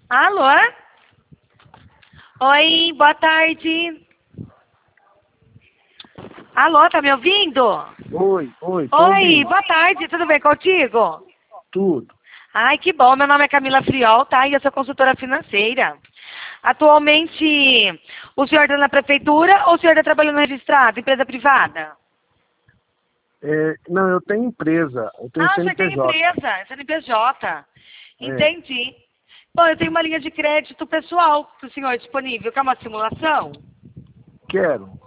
Alô? Oi, boa tarde. Alô, tá me ouvindo? Oi, tô Oi, ouvindo. boa tarde, tudo bem contigo? Tudo. Ai, que bom, meu nome é Camila Friol, tá? E eu sou consultora financeira. Atualmente, o senhor está na prefeitura ou o senhor está trabalhando registrado, empresa privada? Não, eu tenho empresa, eu tenho Ah, o senhor tem CNPJ. empresa, CNPJ. É, Entendi. Bom, eu tenho uma linha de crédito pessoal para o senhor disponível, que é uma simulação. quero.